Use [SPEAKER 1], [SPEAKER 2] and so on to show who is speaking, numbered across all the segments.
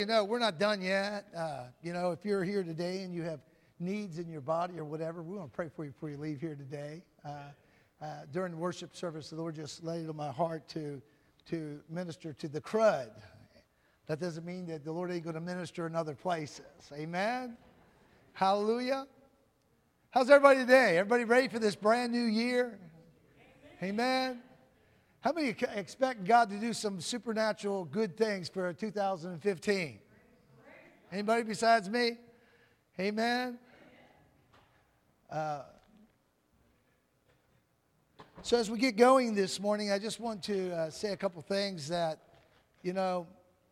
[SPEAKER 1] We're not done yet. If you're here today and you have needs in your body or whatever, we want to pray for you before you leave here today. During the worship service, the Lord just laid it on my heart to minister to the crud. That doesn't mean that the Lord ain't going to minister in other places. Amen? Hallelujah. How's everybody today? Everybody ready for this brand new year? Amen. How many expect God to do some supernatural good things for 2015? Anybody besides me? Amen. So as we get going this morning, I just want to say a couple things that, the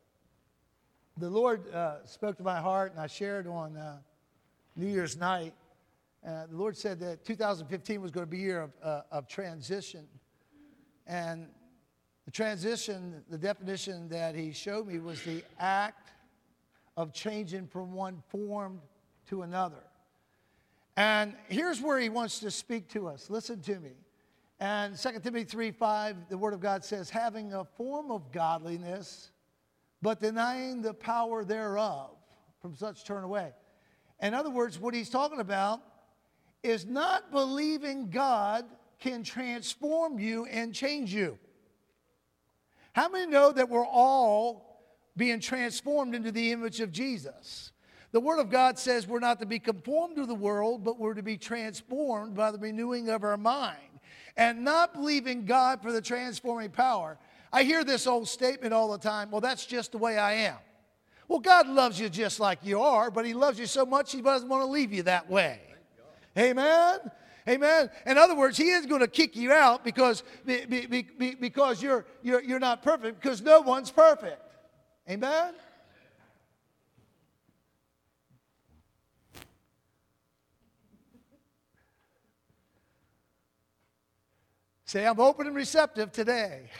[SPEAKER 1] Lord spoke to my heart, and I shared on New Year's night. The Lord said that 2015 was going to be a year of transition. And the transition, the definition that he showed me was the act of changing from one form to another. And here's where he wants to speak to us. Listen to me. And 2 Timothy 3:5, the Word of God says, having a form of godliness, but denying the power thereof, from such turn away. In other words, what he's talking about is not believing God can transform you and change you. How many know that we're all being transformed into the image of Jesus? The Word of God says we're not to be conformed to the world, but we're to be transformed by the renewing of our mind. And not believing God for the transforming power. I hear this old statement all the time, well, that's just the way I am. Well, God loves you just like you are, but he loves you so much he doesn't want to leave you that way. Amen? Amen. In other words, he is going to kick you out because you're not perfect, because no one's perfect. Amen? Say, I'm open and receptive today.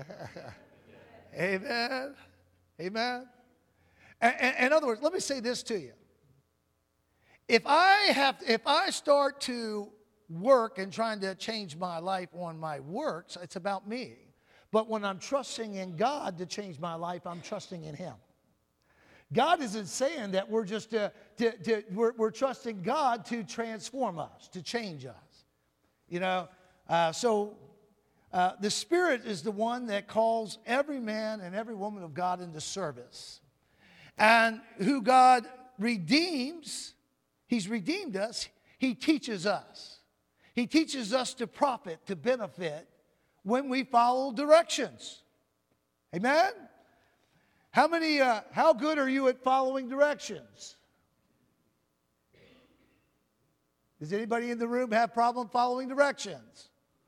[SPEAKER 1] Amen. Amen. In other words, let me say this to you. If I start to work and trying to change my life on my works, it's about me. But when I'm trusting in God to change my life, I'm trusting in him. God isn't saying that we're just we're trusting God to transform us, to change us. The Spirit is the one that calls every man and every woman of God into service. And who God redeems, he's redeemed us, he teaches us. He teaches us to profit, to benefit when we follow directions. Amen? How good are you at following directions? Does anybody in the room have problem following directions?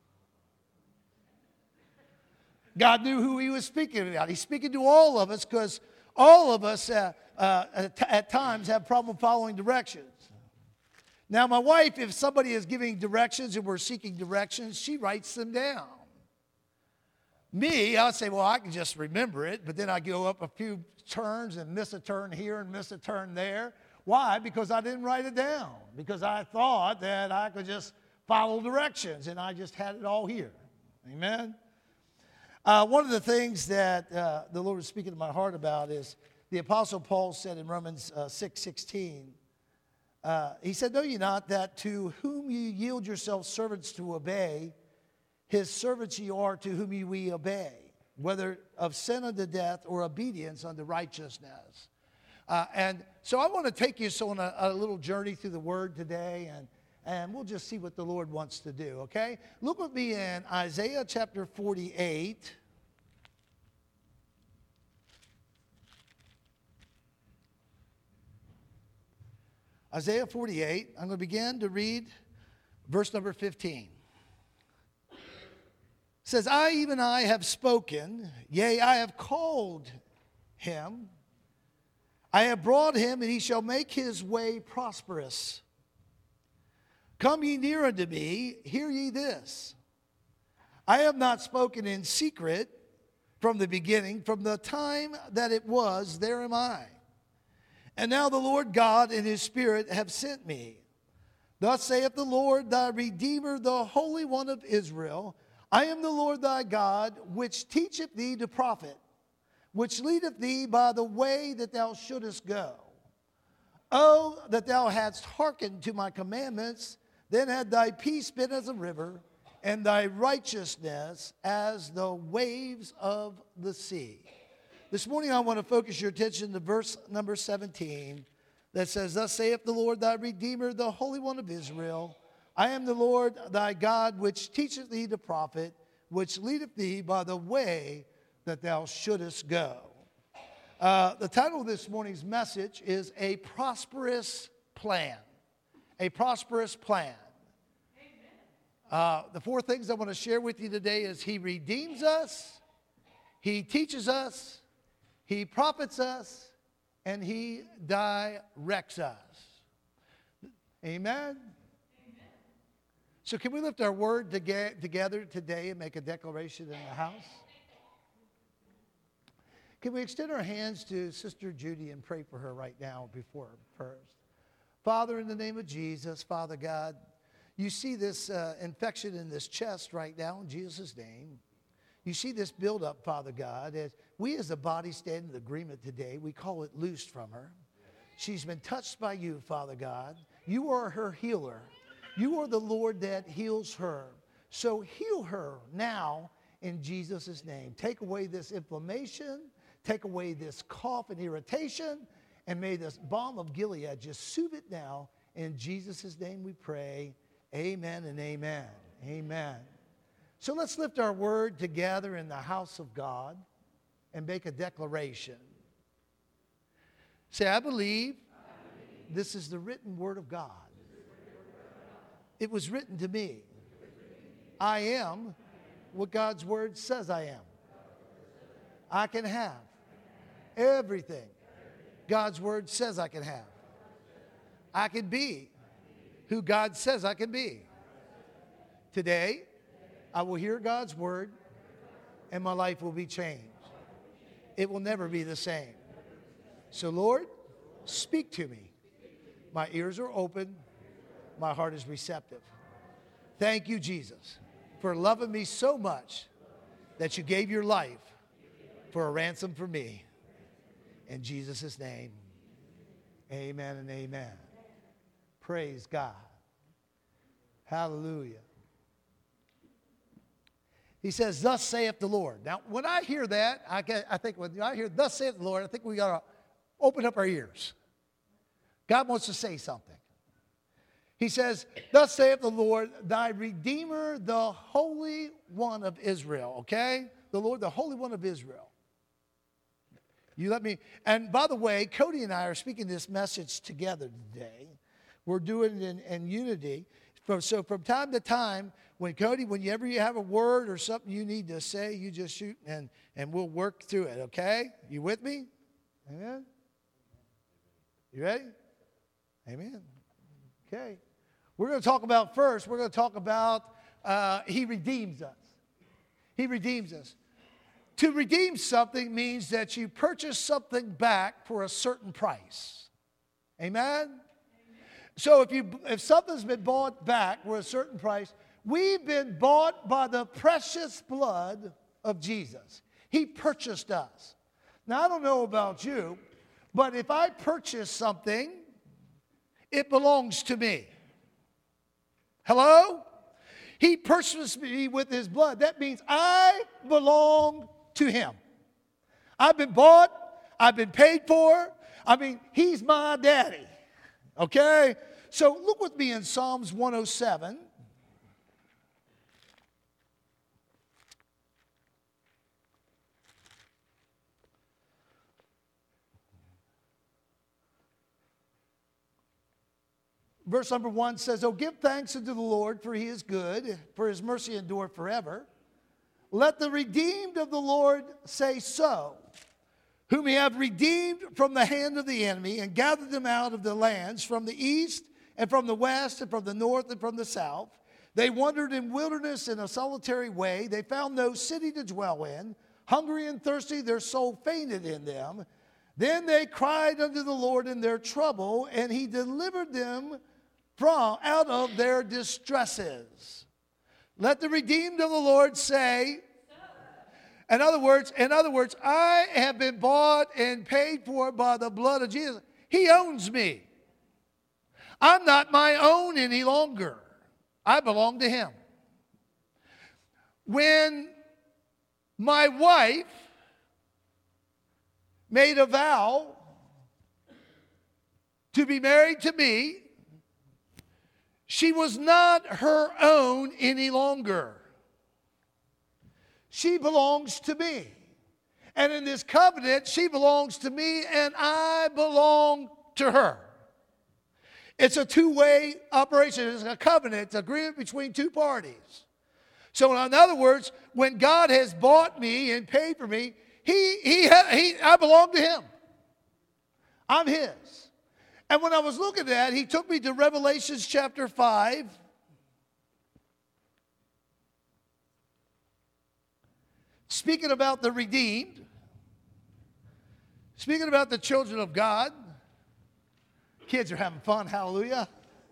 [SPEAKER 1] God knew who he was speaking about. He's speaking to all of us because all of us at times have problem following directions. Now, my wife, if somebody is giving directions and we're seeking directions, she writes them down. Me, I'll say, well, I can just remember it, but then I go up a few turns and miss a turn here and miss a turn there. Why? Because I didn't write it down. Because I thought that I could just follow directions, and I just had it all here. Amen? One of the things that the Lord was speaking to my heart about is the Apostle Paul said in Romans 6:16, he said, know ye not that to whom ye yield yourselves servants to obey, his servants ye are to whom ye we obey, whether of sin unto death or obedience unto righteousness. And so I want to take you on a little journey through the Word today, and we'll just see what the Lord wants to do, okay? Look with me in Isaiah chapter 48. Isaiah 48, I'm going to begin to read verse number 15. It says, even I have spoken, yea, I have called him. I have brought him, and he shall make his way prosperous. Come ye near unto me, hear ye this. I have not spoken in secret from the beginning, from the time that it was, there am I. And now the Lord God and his Spirit have sent me. Thus saith the Lord thy Redeemer, the Holy One of Israel, I am the Lord thy God, which teacheth thee to profit, which leadeth thee by the way that thou shouldest go. Oh, that thou hadst hearkened to my commandments, then had thy peace been as a river, and thy righteousness as the waves of the sea. This morning I want to focus your attention to verse number 17 that says, Thus saith the Lord thy Redeemer, the Holy One of Israel, I am the Lord thy God, which teacheth thee to profit, which leadeth thee by the way that thou shouldest go. The title of this morning's message is A Prosperous Plan. A Prosperous Plan. The four things I want to share with you today is He redeems us, He teaches us, He profits us, and He directs us. Amen? So can we lift our word together today and make a declaration in the house? Can we extend our hands to Sister Judy and pray for her right now before first? Father, in the name of Jesus, Father God, you see this infection in this chest right now in Jesus' name. You see this buildup, Father God. As we as a body stand in agreement today, we call it loosed from her. She's been touched by you, Father God. You are her healer. You are the Lord that heals her. So heal her now in Jesus' name. Take away this inflammation. Take away this cough and irritation. And may this balm of Gilead just soothe it now. In Jesus' name we pray. Amen and amen. Amen. So let's lift our word together in the house of God and make a declaration. Say, I believe this is the written word of God. It was written to me. I am what God's word says I am. I can have everything God's word says I can have. I can be who God says I can be. Today, I will hear God's word and my life will be changed. It will never be the same. So Lord, speak to me. My ears are open. My heart is receptive. Thank you, Jesus, for loving me so much that you gave your life for a ransom for me. In Jesus' name, amen and amen. Praise God. Hallelujah. He says, thus saith the Lord. Now, when I hear that, I think when I hear thus saith the Lord, I think we got to open up our ears. God wants to say something. He says, thus saith the Lord, thy Redeemer, the Holy One of Israel. Okay? The Lord, the Holy One of Israel. You let me, and by the way, Cody and I are speaking this message together today. We're doing it in unity. So from time to time, whenever you have a word or something you need to say, you just shoot and we'll work through it, okay? You with me? Amen? You ready? Amen. Okay. We're going to talk about first, we're going to talk about He redeems us. He redeems us. To redeem something means that you purchase something back for a certain price. Amen? So if something's been bought back for a certain price, we've been bought by the precious blood of Jesus. He purchased us. Now, I don't know about you, but if I purchase something, it belongs to me. Hello? He purchased me with His blood. That means I belong to Him. I've been bought. I've been paid for. I mean, He's my daddy. Okay? So look with me in Psalms 107. Verse number 1 says, Oh, give thanks unto the Lord, for He is good, for His mercy endureth forever. Let the redeemed of the Lord say so, whom He hath redeemed from the hand of the enemy, and gathered them out of the lands, from the east, and from the west, and from the north, and from the south. They wandered in wilderness in a solitary way. They found no city to dwell in. Hungry and thirsty, their soul fainted in them. Then they cried unto the Lord in their trouble, and He delivered them out of their distresses. Let the redeemed of the Lord say, In other words, I have been bought and paid for by the blood of Jesus. He owns me. I'm not my own any longer. I belong to him. When my wife made a vow to be married to me, she was not her own any longer. She belongs to me. And in this covenant, she belongs to me and I belong to her. It's a two-way operation. It's a covenant. It's an agreement between two parties. So in other words, when God has bought me and paid for me, I belong to him. I'm his. And when I was looking at that, he took me to Revelation chapter 5. Speaking about the redeemed. Speaking about the children of God. Kids are having fun, hallelujah.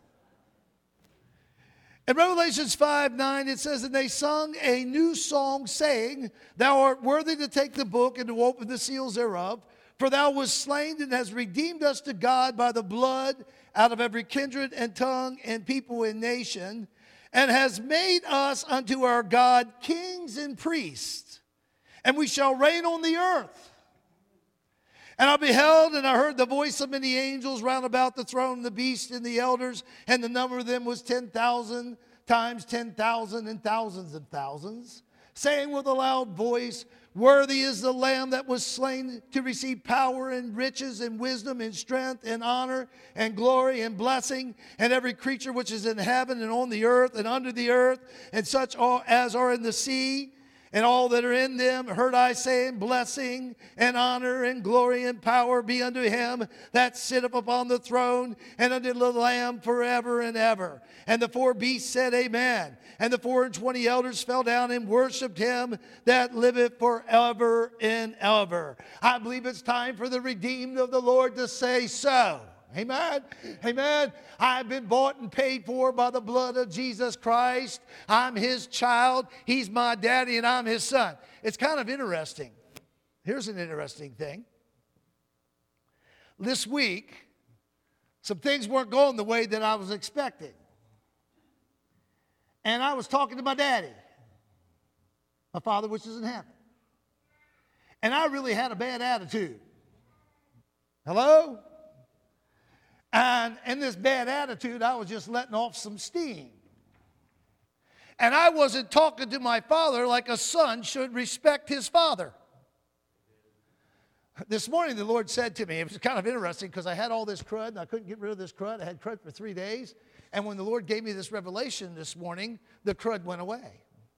[SPEAKER 1] In Revelation 5:9, it says, and they sung a new song, saying, thou art worthy to take the book and to open the seals thereof, for thou wast slain and hast redeemed us to God by the blood out of every kindred and tongue and people and nation, and has made us unto our God kings and priests, and we shall reign on the earth. And I beheld, and I heard the voice of many angels round about the throne, and the beast and the elders, and the number of them was 10,000 times 10,000 and thousands of thousands, saying with a loud voice, worthy is the Lamb that was slain to receive power and riches and wisdom and strength and honor and glory and blessing, and every creature which is in heaven and on the earth and under the earth, and such as are in the sea, and all that are in them, heard I saying, blessing and honor and glory and power be unto him that sitteth upon the throne and unto the Lamb forever and ever. And the four beasts said, amen. And the 24 elders fell down and worshipped him that liveth forever and ever. I believe it's time for the redeemed of the Lord to say so. Amen. Amen. I've been bought and paid for by the blood of Jesus Christ. I'm his child. He's my daddy and I'm his son. It's kind of interesting. Here's an interesting thing. This week, some things weren't going the way that I was expecting. And I was talking to my daddy, my Father which is in heaven. And I really had a bad attitude. Hello? And in this bad attitude, I was just letting off some steam. And I wasn't talking to my father like a son should respect his father. This morning, the Lord said to me, it was kind of interesting because I had all this crud and I couldn't get rid of this crud. I had crud for 3 days. And when the Lord gave me this revelation this morning, the crud went away.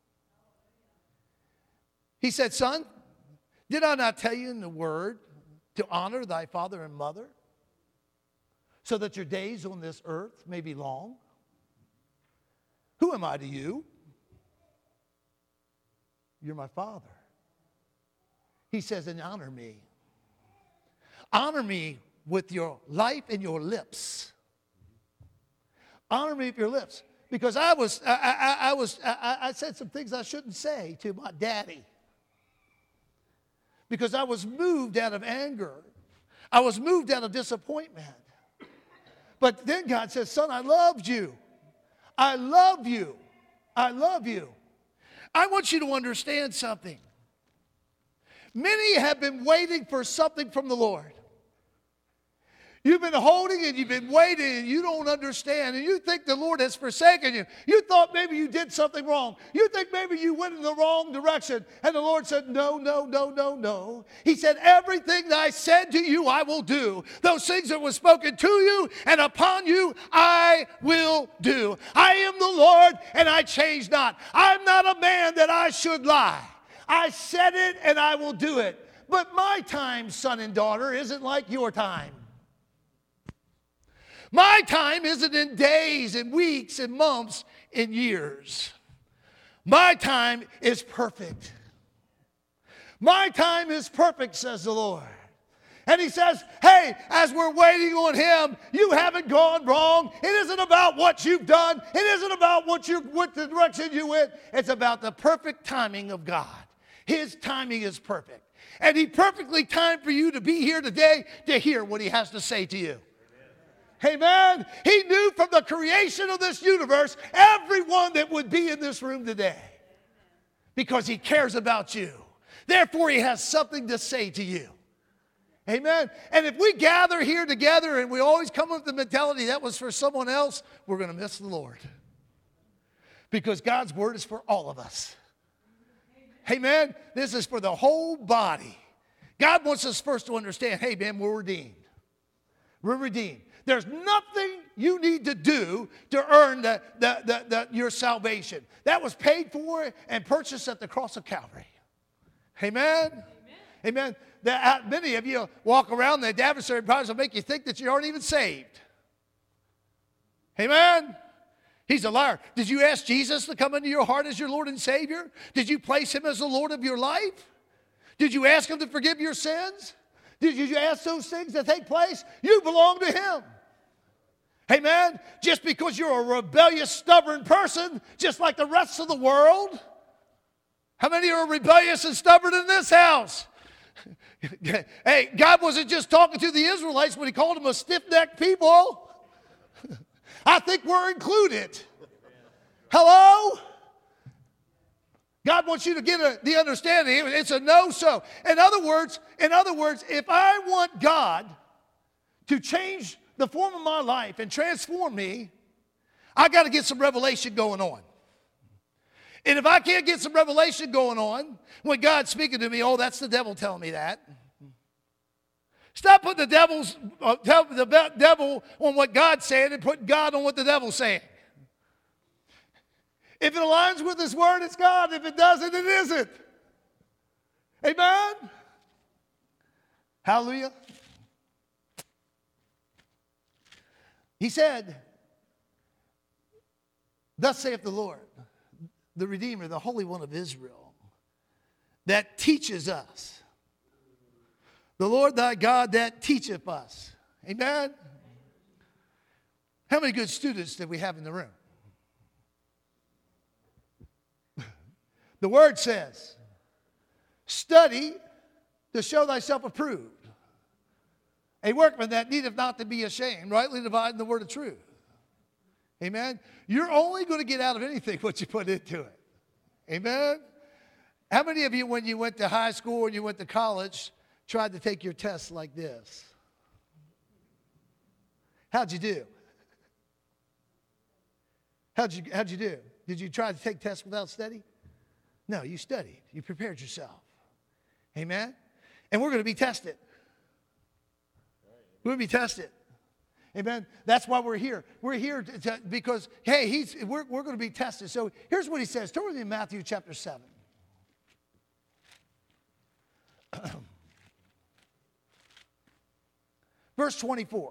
[SPEAKER 1] He said, son, did I not tell you in the word to honor thy father and mother, so that your days on this earth may be long? Who am I to you? You're my father. He says, and honor me. Honor me with your life and your lips. Honor me with your lips. Because I said some things I shouldn't say to my daddy. Because I was moved out of anger. I was moved out of disappointment. But then God says, son, I loved you. I love you. I love you. I want you to understand something. Many have been waiting for something from the Lord. You've been holding and you've been waiting and you don't understand and you think the Lord has forsaken you. You thought maybe you did something wrong. You think maybe you went in the wrong direction. And the Lord said, no, no, no, no, no. He said, everything that I said to you, I will do. Those things that were spoken to you and upon you, I will do. I am the Lord and I change not. I'm not a man that I should lie. I said it and I will do it. But my time, son and daughter, isn't like your time. My time isn't in days and weeks and months and years. My time is perfect. My time is perfect, says the Lord. And he says, hey, as we're waiting on him, you haven't gone wrong. It isn't about what you've done. It isn't about what the direction you went. It's about the perfect timing of God. His timing is perfect. And He perfectly timed for you to be here today to hear what He has to say to you. Amen. He knew from the creation of this universe everyone that would be in this room today. Because He cares about you. Therefore, He has something to say to you. Amen. And if we gather here together and we always come with the mentality that was for someone else, we're going to miss the Lord. Because God's word is for all of us. Amen. This is for the whole body. God wants us first to understand, hey, man, we're redeemed. We're redeemed. There's nothing you need to do to earn your salvation. That was paid for and purchased at the cross of Calvary. Amen? Amen. Many of you walk around, the adversary probably will make you think that you aren't even saved. Amen? He's a liar. Did you ask Jesus to come into your heart as your Lord and Savior? Did you place Him as the Lord of your life? Did you ask Him to forgive your sins? Did you ask those things to take place? You belong to Him. Amen? Just because you're a rebellious, stubborn person, just like the rest of the world. How many are rebellious and stubborn in this house? Hey, God wasn't just talking to the Israelites when He called them a stiff-necked people. I think we're included. Hello? God wants you to get the understanding. It's a no-so. In other words, if I want God to change the form of my life and transform me, I got to get some revelation going on. And if I can't get some revelation going on, when God's speaking to me, oh, that's the devil telling me that. Stop putting the devil on what God's saying and put God on what the devil's saying. If it aligns with His word, it's God. If it doesn't, it isn't. Amen? Hallelujah. He said, thus saith the Lord, the Redeemer, the Holy One of Israel, that teaches us. The Lord thy God that teacheth us. Amen? How many good students did we have in the room? The word says, study to show thyself approved. A workman that needeth not to be ashamed, rightly dividing the word of truth. Amen? You're only going to get out of anything what you put into it. Amen? How many of you, when you went to high school or you went to college, tried to take your tests like this? How'd you do? How'd you do? Did you try to take tests without study? No, you studied. You prepared yourself. Amen? And we're going to be tested. We're going to be tested. Amen? That's why we're here. We're here because, hey, we're going to be tested. So here's what He says. Turn with me in Matthew chapter 7. Verse 24.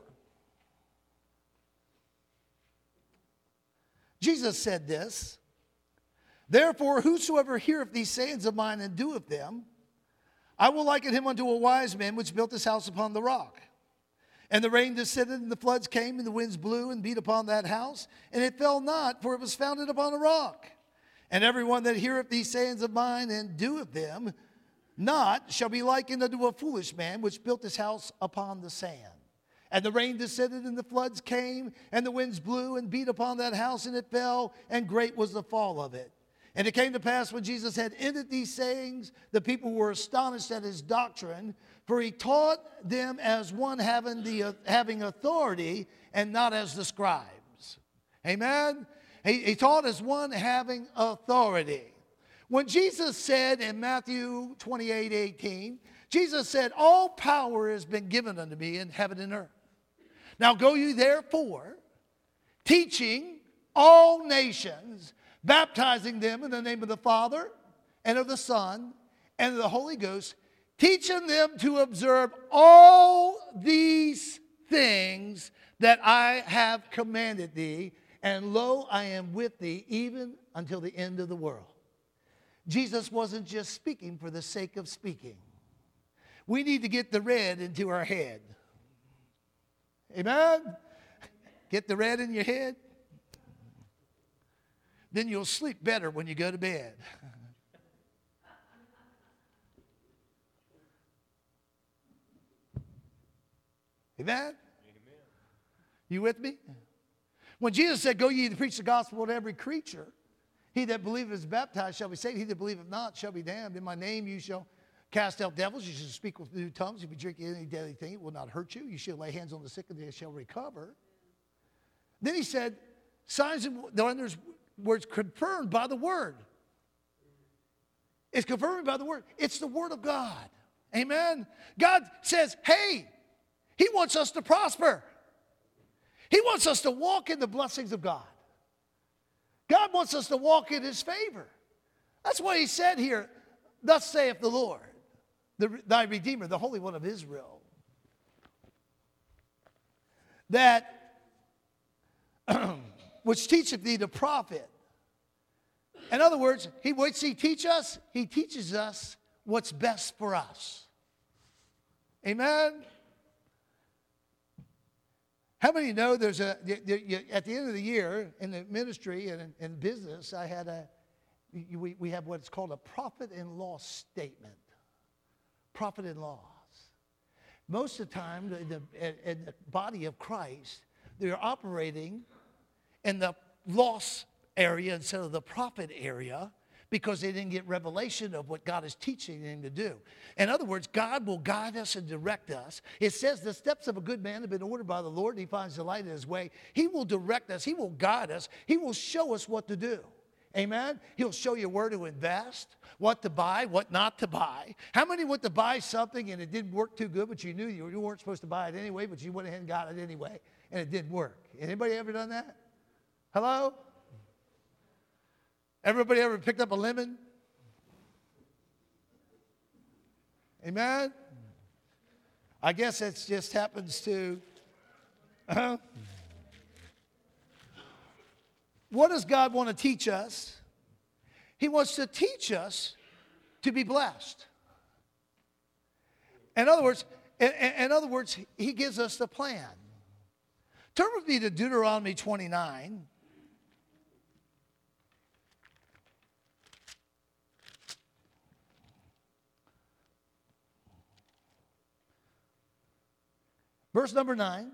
[SPEAKER 1] Jesus said this, therefore whosoever heareth these sayings of mine and doeth them, I will liken him unto a wise man which built his house upon the rock. And the rain descended, and the floods came, and the winds blew and beat upon that house, and it fell not, for it was founded upon a rock. And everyone that heareth these sayings of mine and doeth them not shall be likened unto a foolish man which built his house upon the sand. And the rain descended, and the floods came, and the winds blew and beat upon that house, and it fell, and great was the fall of it. And it came to pass when Jesus had ended these sayings, the people were astonished at His doctrine, for He taught them as one having authority, and not as the scribes. Amen? He taught as one having authority. When Jesus said in Matthew 28:18, Jesus said, all power has been given unto me in heaven and earth. Now go you therefore, teaching all nations, baptizing them in the name of the Father and of the Son and of the Holy Ghost, teaching them to observe all these things that I have commanded thee, and lo, I am with thee even until the end of the world. Jesus wasn't just speaking for the sake of speaking. We need to get the red into our head. Amen? Get the red in your head. Then you'll sleep better when you go to bed. Amen? You with me? When Jesus said, go ye to preach the gospel to every creature, he that believeth is baptized shall be saved. He that believeth not shall be damned. In my name you shall cast out devils. You shall speak with new tongues. If you drink any deadly thing, it will not hurt you. You shall lay hands on the sick and they shall recover. Then he said, signs and wonders were confirmed by the word. It's confirmed by the word. It's the word of God. Amen? God says, hey, he wants us to prosper. He wants us to walk in the blessings of God. God wants us to walk in his favor. That's why he said here, thus saith the Lord, thy Redeemer, the Holy One of Israel, that which teacheth thee to profit. In other words, what's he teach us? He teaches us what's best for us. Amen? How many know there's at the end of the year in the ministry and in business, we have what's called a profit and loss statement. Profit and loss. Most of the time, in the body of Christ, they're operating in the loss area instead of the profit area because they didn't get revelation of what God is teaching them to do. In other words, God will guide us and direct us. It says the steps of a good man have been ordered by the Lord, and he finds delight in his way. He will direct us. He will guide us. He will show us what to do. Amen? He'll show you where to invest, what to buy, what not to buy. How many went to buy something and it didn't work too good, but you knew you weren't supposed to buy it anyway, but you went ahead and got it anyway, and it didn't work? Anybody ever done that? Hello? Everybody ever picked up a lemon? Amen? I guess it just happens to... What does God want to teach us? He wants to teach us to be blessed. In other words, he gives us the plan. Turn with me to Deuteronomy 29. Verse number 9.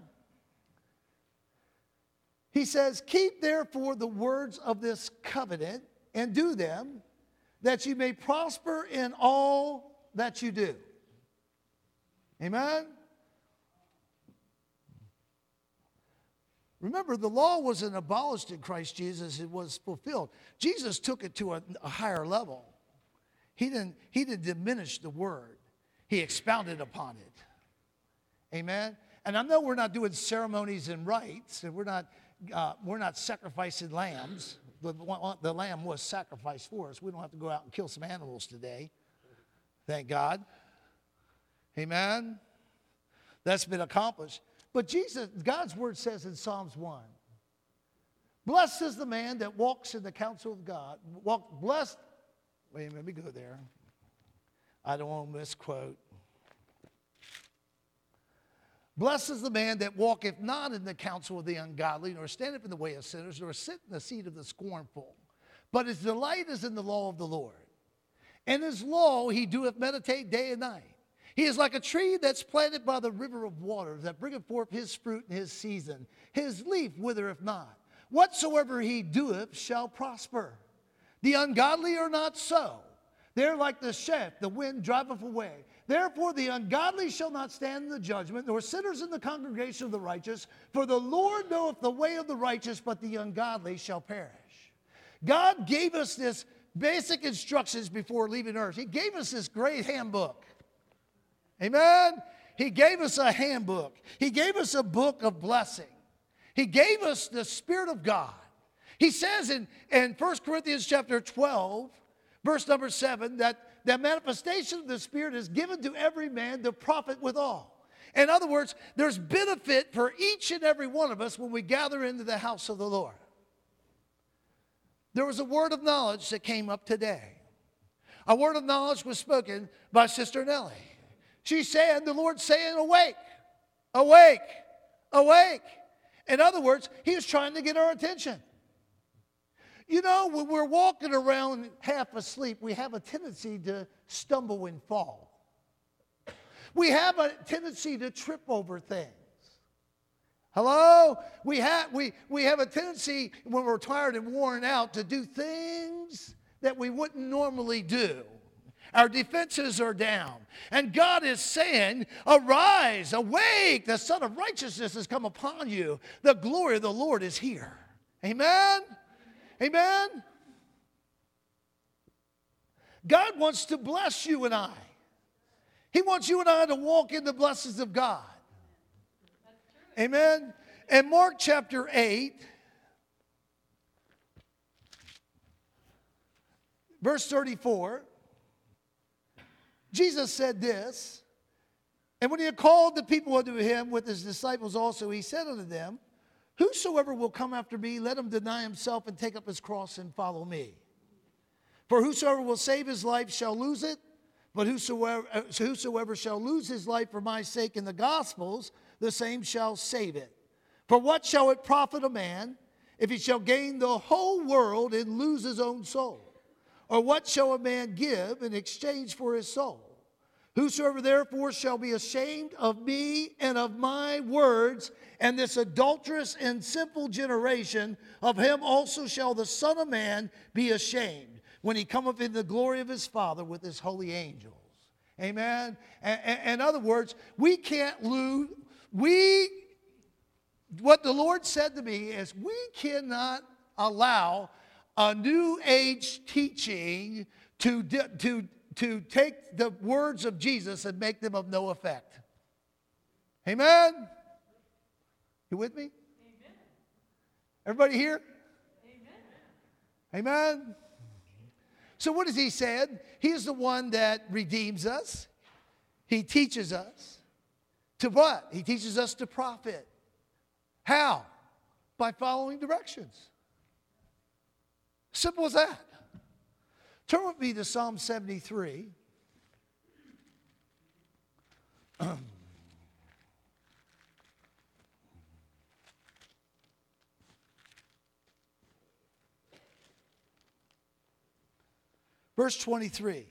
[SPEAKER 1] He says, keep therefore the words of this covenant and do them, that you may prosper in all that you do. Amen? Remember, the law wasn't abolished in Christ Jesus. It was fulfilled. Jesus took it to a higher level. He didn't diminish the word. He expounded upon it. Amen? And I know we're not doing ceremonies and rites, and we're not sacrificing lambs. The lamb was sacrificed for us. We don't have to go out and kill some animals today. Thank God. Amen? That's been accomplished. But God's word says in Psalms 1, blessed is the man that walks in the counsel of God. Blessed, wait a minute, let me go there. I don't want to misquote. Blessed is the man that walketh not in the counsel of the ungodly, nor standeth in the way of sinners, nor sitteth in the seat of the scornful. But his delight is in the law of the Lord. And his law he doeth meditate day and night. He is like a tree that's planted by the river of waters, that bringeth forth his fruit in his season. His leaf withereth not. Whatsoever he doeth shall prosper. The ungodly are not so. They're like the chaff, the wind driveth away. Therefore the ungodly shall not stand in the judgment, nor sinners in the congregation of the righteous. For the Lord knoweth the way of the righteous, but the ungodly shall perish. God gave us this basic instructions before leaving earth. He gave us this great handbook. Amen? He gave us a handbook. He gave us a book of blessing. He gave us the Spirit of God. He says in 1 Corinthians chapter 12, verse number 7, that the manifestation of the Spirit is given to every man to profit withal. In other words, there's benefit for each and every one of us when we gather into the house of the Lord. There was a word of knowledge that came up today. A word of knowledge was spoken by Sister Nellie. She's saying, the Lord's saying, awake, awake, awake. In other words, he was trying to get our attention. You know, when we're walking around half asleep, we have a tendency to stumble and fall. We have a tendency to trip over things. Hello? We have a tendency when we're tired and worn out to do things that we wouldn't normally do. Our defenses are down. And God is saying, arise, awake, the Son of Righteousness has come upon you. The glory of the Lord is here. Amen? Amen? God wants to bless you and I. He wants you and I to walk in the blessings of God. Amen? And Mark chapter 8, verse 34, Jesus said this, and when he had called the people unto him with his disciples also, he said unto them, whosoever will come after me, let him deny himself and take up his cross and follow me. For whosoever will save his life shall lose it, but whosoever shall lose his life for my sake in the Gospels, the same shall save it. For what shall it profit a man if he shall gain the whole world and lose his own soul? Or what shall a man give in exchange for his soul? Whosoever therefore shall be ashamed of me and of my words and this adulterous and sinful generation, of him also shall the Son of Man be ashamed when he cometh in the glory of his Father with his holy angels. Amen? In other words, we can't lose. What the Lord said to me is we cannot allow a new age teaching to take the words of Jesus and make them of no effect. Amen? You with me? Amen. Everybody here? Amen. Amen. So what has he said? He is the one that redeems us. He teaches us to what? He teaches us to profit. How? By following directions. Simple as that. Turn with me to Psalm 73. Verse 23.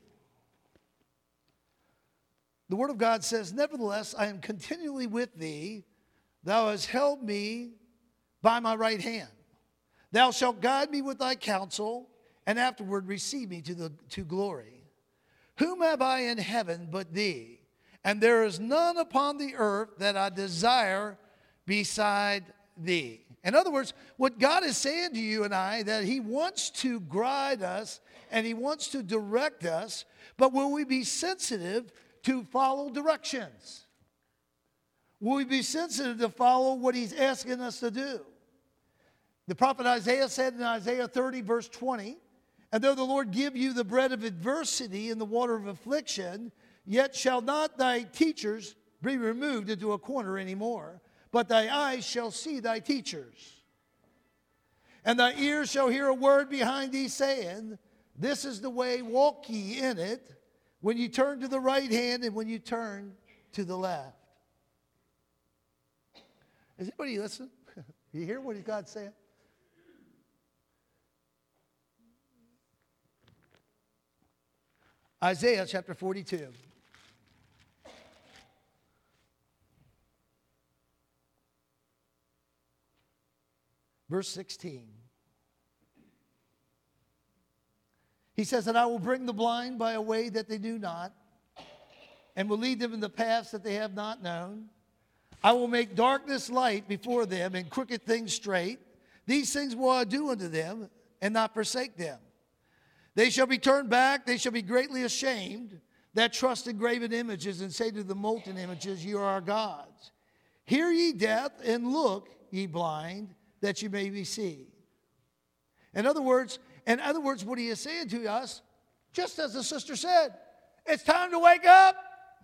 [SPEAKER 1] The Word of God says, nevertheless, I am continually with thee. Thou hast held me by my right hand. Thou shalt guide me with thy counsel, and afterward receive me to glory. Whom have I in heaven but thee? And there is none upon the earth that I desire beside thee. In other words, what God is saying to you and I, that he wants to guide us and he wants to direct us, but will we be sensitive to follow directions? Will we be sensitive to follow what he's asking us to do? The prophet Isaiah said in Isaiah 30, verse 20, and though the Lord give you the bread of adversity and the water of affliction, yet shall not thy teachers be removed into a corner anymore, but thy eyes shall see thy teachers. And thy ears shall hear a word behind thee saying, this is the way, walk ye in it, when you turn to the right hand and when you turn to the left. Is anybody listening? You hear what God's saying? Isaiah chapter 42. Verse 16. He says that I will bring the blind by a way that they knew not, and will lead them in the paths that they have not known. I will make darkness light before them, and crooked things straight. These things will I do unto them, and not forsake them. They shall be turned back, they shall be greatly ashamed, that trust in graven images, and say to the molten images, ye are our gods. Hear ye deaf, and look, ye blind, that you may be seen. In other words, what he is saying to us, just as the sister said, it's time to wake up.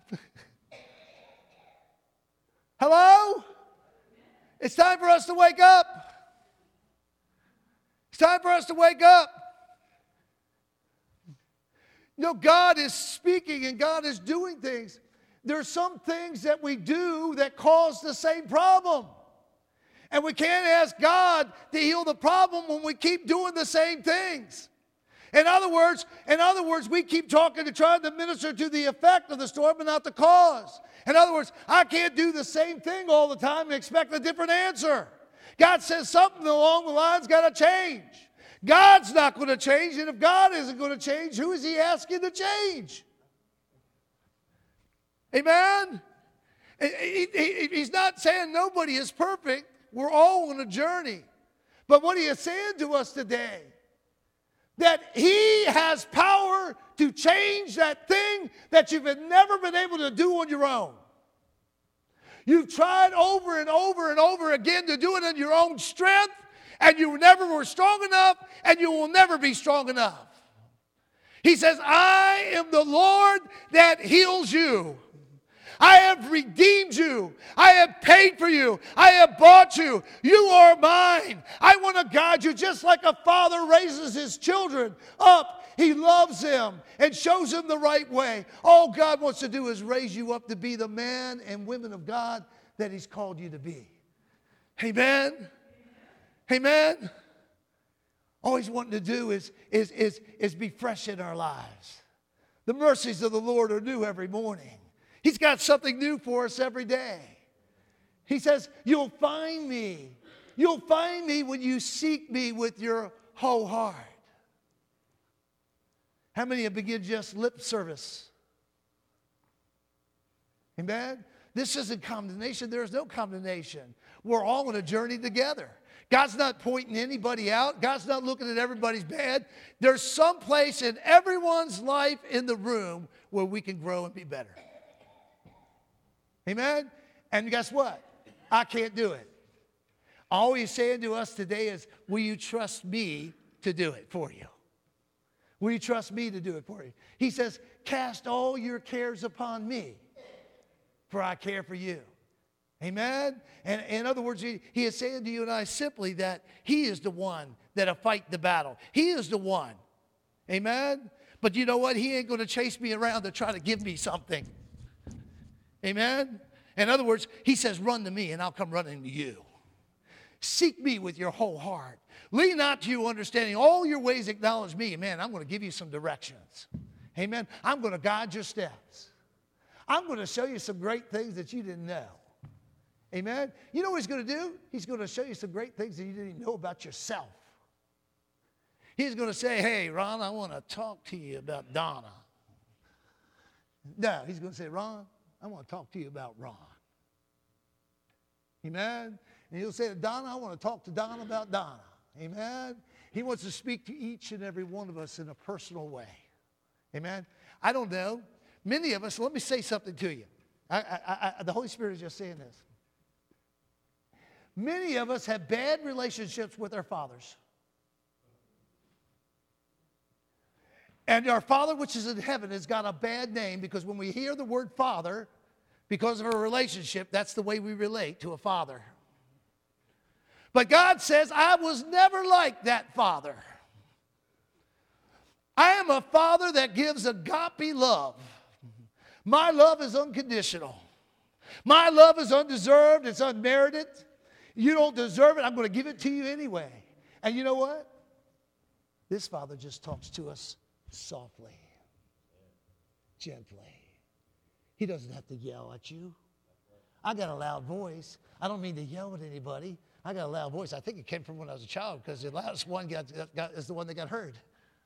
[SPEAKER 1] Hello? It's time for us to wake up. It's time for us to wake up. You know, God is speaking and God is doing things. There's some things that we do that cause the same problem. And we can't ask God to heal the problem when we keep doing the same things. In other words, we keep talking to trying to minister to the effect of the storm, but not the cause. In other words, I can't do the same thing all the time and expect a different answer. God says something along the line's got to change. God's not going to change, and if God isn't going to change, who is he asking to change? Amen? He's not saying nobody is perfect. We're all on a journey. But what he is saying to us today, that he has power to change that thing that you've never been able to do on your own. You've tried over and over and over again to do it in your own strength, and you never were strong enough, and you will never be strong enough. He says, I am the Lord that heals you. I have redeemed you. I have paid for you. I have bought you. You are mine. I want to guide you just like a father raises his children up. He loves them and shows them the right way. All God wants to do is raise you up to be the man and women of God that he's called you to be. Amen? Amen? All he's wanting to do is be fresh in our lives. The mercies of the Lord are new every morning. He's got something new for us every day. He says, you'll find me. You'll find me when you seek me with your whole heart. How many have begun just lip service? Amen? This isn't condemnation. There is no condemnation. We're all on a journey together. God's not pointing anybody out. God's not looking at everybody's bad. There's some place in everyone's life in the room where we can grow and be better. Amen? And guess what? I can't do it. All he's saying to us today is, will you trust me to do it for you? Will you trust me to do it for you? He says, cast all your cares upon me, for I care for you. Amen? And in other words, he is saying to you and I simply that he is the one that'll fight the battle. He is the one. Amen? But you know what? He ain't going to chase me around to try to give me something. Amen? In other words, he says, run to me and I'll come running to you. Seek me with your whole heart. Lean not to your understanding. All your ways acknowledge me. Man, I'm going to give you some directions. Amen? I'm going to guide your steps. I'm going to show you some great things that you didn't know. Amen? You know what he's going to do? He's going to show you some great things that you didn't even know about yourself. He's going to say, hey, Ron, I want to talk to you about Donna. No, he's going to say, Ron, I want to talk to you about Ron. Amen? And he'll say to Donna, I want to talk to Donna about Donna. Amen? He wants to speak to each and every one of us in a personal way. Amen? I don't know. Many of us, let me say something to you. The Holy Spirit is just saying this. Many of us have bad relationships with our fathers. And our Father which is in heaven has got a bad name because when we hear the word Father, because of a relationship, that's the way we relate to a father. But God says, I was never like that father. I am a father that gives agape love. My love is unconditional. My love is undeserved. It's unmerited. You don't deserve it. I'm going to give it to you anyway. And you know what? This Father just talks to us softly, gently. He doesn't have to yell at you. I got a loud voice. I don't mean to yell at anybody. I got a loud voice. I think it came from when I was a child because the loudest one is the one that got heard.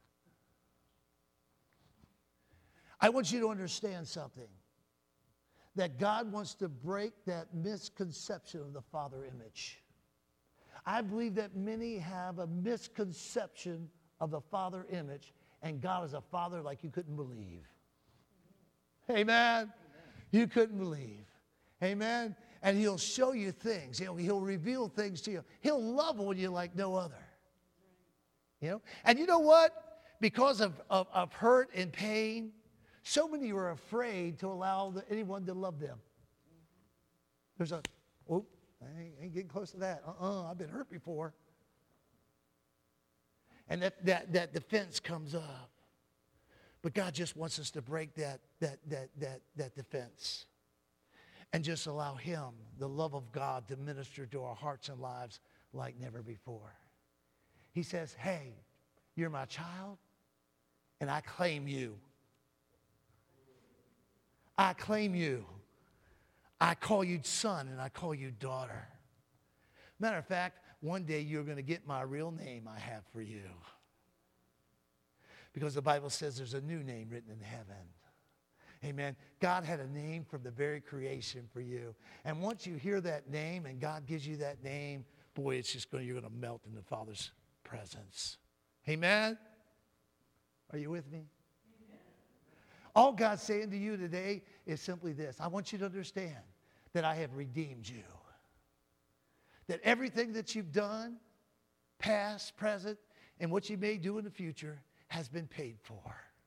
[SPEAKER 1] I want you to understand something. That God wants to break that misconception of the father image. I believe that many have a misconception of the father image, and God is a father like you couldn't believe. Amen? You couldn't believe. Amen? And he'll show you things. He'll reveal things to you. He'll love on you like no other. You know? And you know what? Because of hurt and pain, so many are afraid to allow anyone to love them. There's I ain't getting close to that. I've been hurt before. And that defense comes up. But God just wants us to break that defense. And just allow him, the love of God, to minister to our hearts and lives like never before. He says, hey, you're my child. and I claim you. I claim you. I call you son and I call you daughter. Matter of fact, one day you're going to get my real name I have for you. Because the Bible says there's a new name written in heaven. Amen. God had a name from the very creation for you. And once you hear that name and God gives you that name, boy, it's just you're going to melt in the Father's presence. Amen. Are you with me? All God's saying to you today is simply this. I want you to understand that I have redeemed you. That everything that you've done, past, present, and what you may do in the future has been paid for.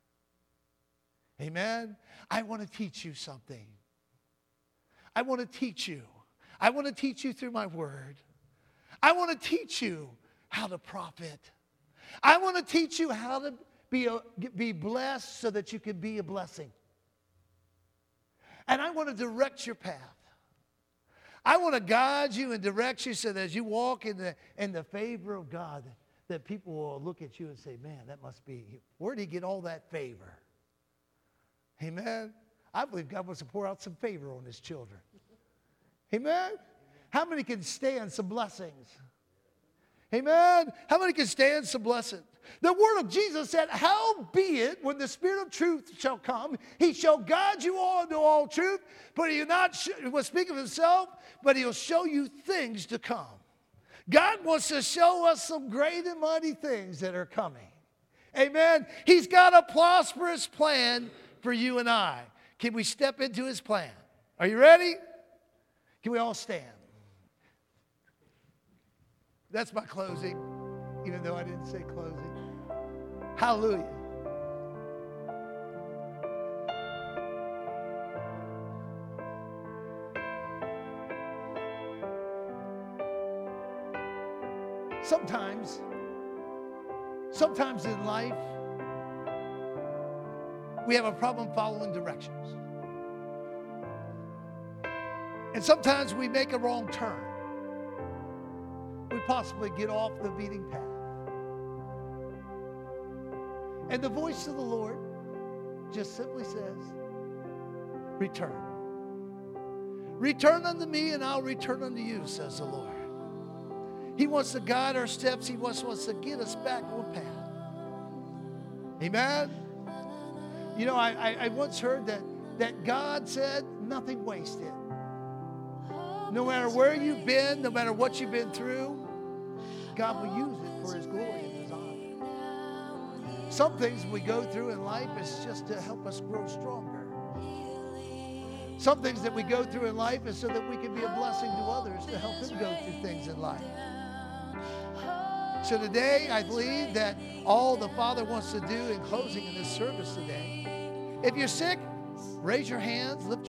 [SPEAKER 1] Amen? I want to teach you something. I want to teach you. I want to teach you through my word. I want to teach you how to profit. I want to teach you how to be blessed so that you can be a blessing. And I want to direct your path. I want to guide you and direct you so that as you walk in the favor of God, that people will look at you and say, man, that must be, where did he get all that favor? Amen? I believe God wants to pour out some favor on his children. Amen? How many can stand some blessings? Amen? How many can stand some blessings? The word of Jesus said, howbeit, when the Spirit of truth shall come, he shall guide you all into all truth, but he will speak of himself, but he'll show you things to come. God wants to show us some great and mighty things that are coming. Amen? He's got a prosperous plan for you and I. Can we step into his plan? Are you ready? Can we all stand? That's my closing, even though I didn't say closing. Hallelujah. Sometimes in life, we have a problem following directions. And sometimes we make a wrong turn. We possibly get off the beaten path. And the voice of the Lord just simply says, return. Return unto me and I'll return unto you, says the Lord. He wants to guide our steps. He wants to get us back on path. Amen? You know, I once heard that God said nothing wasted. No matter where you've been, no matter what you've been through, God will use it for his glory and his honor. Some things we go through in life is just to help us grow stronger. Some things that we go through in life is so that we can be a blessing to others to help them go through things in life. So today, I believe that all the Father wants to do in closing in this service today, if you're sick, raise your hands, lift